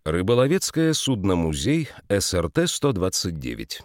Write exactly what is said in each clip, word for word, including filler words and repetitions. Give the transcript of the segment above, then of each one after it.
Рыболовецкое судно-музей эс эр тэ сто двадцать девять.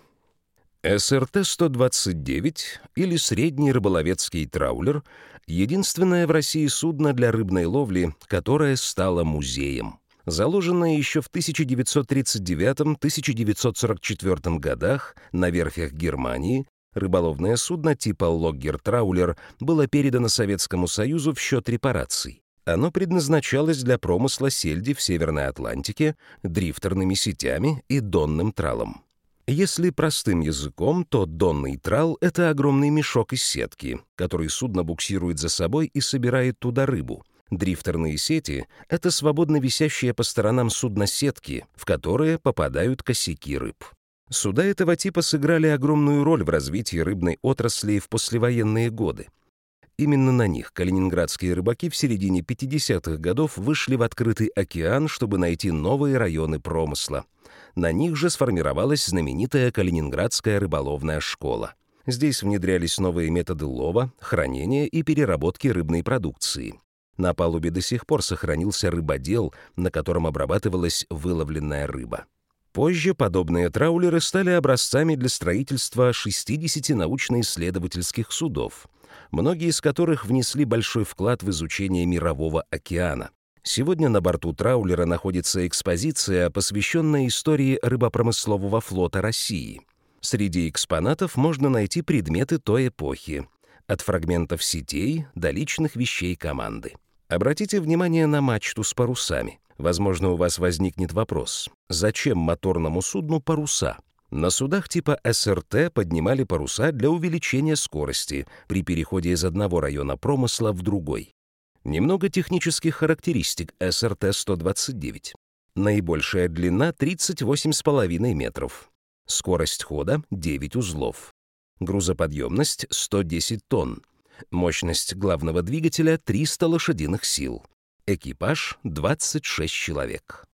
эс эр тэ сто двадцать девять, или средний рыболовецкий траулер, единственное в России судно для рыбной ловли, которое стало музеем. Заложенное еще в тысяча девятьсот тридцать девятом — тысяча девятьсот сорок четвёртом годах на верфях Германии, рыболовное судно типа «Логгер-траулер» было передано Советскому Союзу в счет репараций. Оно предназначалось для промысла сельди в Северной Атлантике, дрифтерными сетями и донным тралом. Если простым языком, то донный трал — это огромный мешок из сетки, который судно буксирует за собой и собирает туда рыбу. Дрифтерные сети — это свободно висящие по сторонам судна сетки, в которые попадают косяки рыб. Суда этого типа сыграли огромную роль в развитии рыбной отрасли в послевоенные годы. Именно на них калининградские рыбаки в середине пятидесятых годов вышли в открытый океан, чтобы найти новые районы промысла. На них же сформировалась знаменитая Калининградская рыболовная школа. Здесь внедрялись новые методы лова, хранения и переработки рыбной продукции. На палубе до сих пор сохранился рыбодел, на котором обрабатывалась выловленная рыба. Позже подобные траулеры стали образцами для строительства шестидесяти научно-исследовательских судов, многие из которых внесли большой вклад в изучение Мирового океана. Сегодня на борту траулера находится экспозиция, посвященная истории рыбопромыслового флота России. Среди экспонатов можно найти предметы той эпохи, от фрагментов сетей до личных вещей команды. Обратите внимание на мачту с парусами. Возможно, у вас возникнет вопрос: зачем моторному судну паруса? На судах типа эс эр тэ поднимали паруса для увеличения скорости при переходе из одного района промысла в другой. Немного технических характеристик эс эр тэ сто двадцать девять. Наибольшая длина — тридцать восемь с половиной метров. Скорость хода — девять узлов. Грузоподъемность — сто десять тонн. Мощность главного двигателя — триста лошадиных сил. Экипаж — двадцать шесть человек.